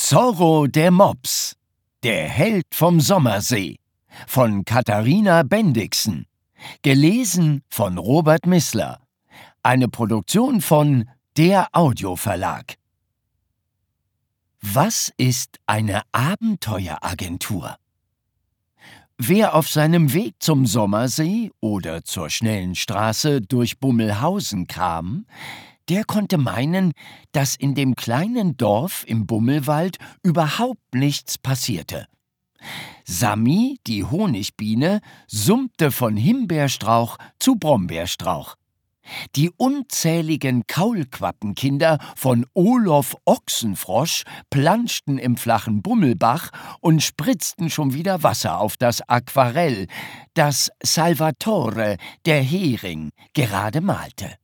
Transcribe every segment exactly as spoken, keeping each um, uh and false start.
Zorro der Mops, der Held vom Sommersee, von Katharina Bendixen, gelesen von Robert Missler, eine Produktion von Der Audioverlag. Was ist eine Abenteueragentur? Wer auf seinem Weg zum Sommersee oder zur schnellen Straße durch Bummelhausen kam, der konnte meinen, dass in dem kleinen Dorf im Bummelwald überhaupt nichts passierte. Sami, die Honigbiene, summte von Himbeerstrauch zu Brombeerstrauch. Die unzähligen Kaulquappenkinder von Olof Ochsenfrosch planschten im flachen Bummelbach und spritzten schon wieder Wasser auf das Aquarell, das Salvatore, der Hering, gerade malte.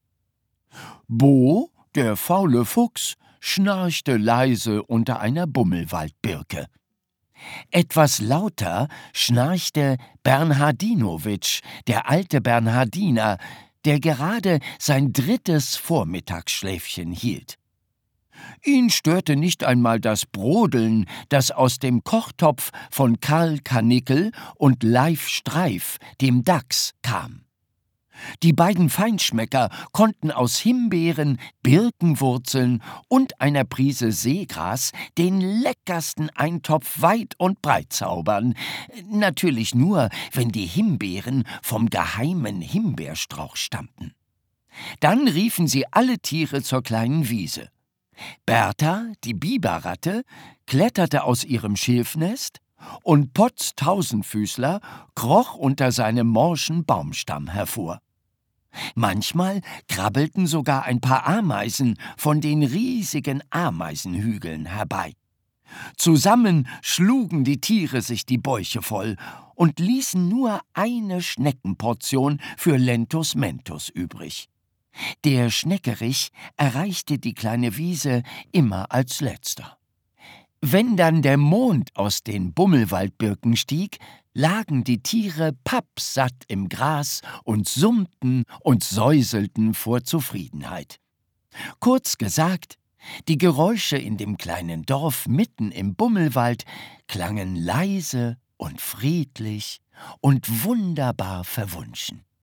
Bo, der faule Fuchs, schnarchte leise unter einer Bummelwaldbirke. Etwas lauter schnarchte Bernhardinowitsch, der alte Bernhardiner, der gerade sein drittes Vormittagsschläfchen hielt. Ihn störte nicht einmal das Brodeln, das aus dem Kochtopf von Karl Karnickel und Leif Streif, dem Dachs, kam. Die beiden Feinschmecker konnten aus Himbeeren, Birkenwurzeln und einer Prise Seegras den leckersten Eintopf weit und breit zaubern. Natürlich nur, wenn die Himbeeren vom geheimen Himbeerstrauch stammten. Dann riefen sie alle Tiere zur kleinen Wiese. Bertha, die Biberratte, kletterte aus ihrem Schilfnest und Potz Tausendfüßler kroch unter seinem morschen Baumstamm hervor. Manchmal krabbelten sogar ein paar Ameisen von den riesigen Ameisenhügeln herbei. Zusammen schlugen die Tiere sich die Bäuche voll und ließen nur eine Schneckenportion für Lentus Mentus übrig. Der Schneckerich erreichte die kleine Wiese immer als letzter. Wenn dann der Mond aus den Bummelwaldbirken stieg, lagen die Tiere pappsatt im Gras und summten und säuselten vor Zufriedenheit. Kurz gesagt, die Geräusche in dem kleinen Dorf mitten im Bummelwald klangen leise und friedlich und wunderbar verwunschen.